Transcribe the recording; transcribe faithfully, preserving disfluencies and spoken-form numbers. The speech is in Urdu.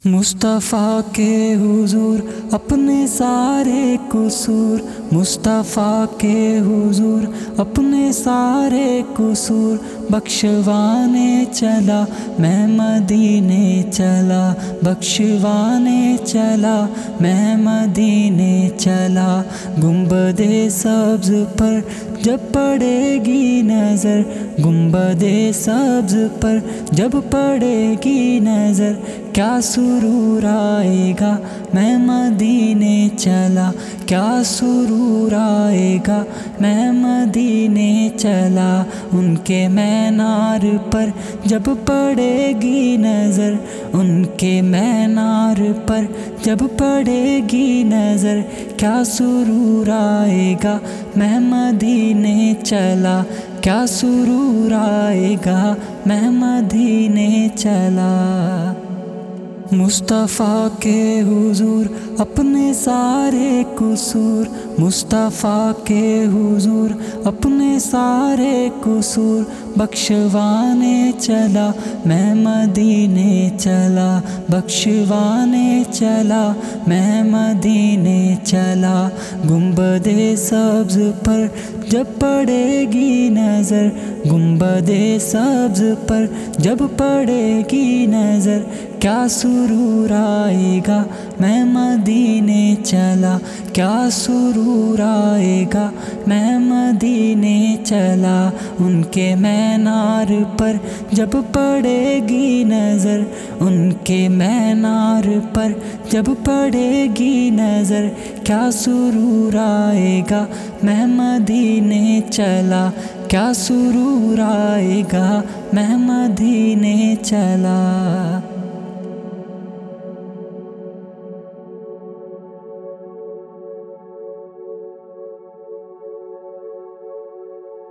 مصطفیٰ کے حضور اپنے سارے قصور، مصطفیٰ کے حضور اپنے سارے قصور بخشوانے چلا، میں مدینے چلا بخشوانے چلا، میں مدینے چلا۔ گنبد سبز پر جب پڑے گی نظر، گنبد سبز پر جب پڑے گی نظر، کیا سرور آئے گا میں مدینے چلا، کیا سرور آئے گا میں مدینے چلا۔ ان کے مینار پر جب پڑے گی نظر، ان کے مینار پر جب پڑے گی نظر، کیا سرور آئے گا میں مدینے چلا، کیا سرور آئے گا میں مدینے چلا۔ مصطفیٰ کے حضور اپنے سارے قصور، مصطفیٰ کے حضور اپنے سارے قصور بخشوانے چلا، میں مدینے چلا بخشوانے چلا، میں مدینے چلا۔ گنبد سبز پر جب پڑے گی نظر، گنبد سبز پر جب پڑے گی نظر، کیا سرور آئے گا میں مدینے چلا، کیا سرور آئے گا میں مدینے چلا۔ ان کے مینار پر جب پڑے گی نظر، ان کے مینار پر جب پڑے گی نظر، کیا سرور آئے گا میں مدینے چلا، کیا سرور آئے گا میں مدینے چلا۔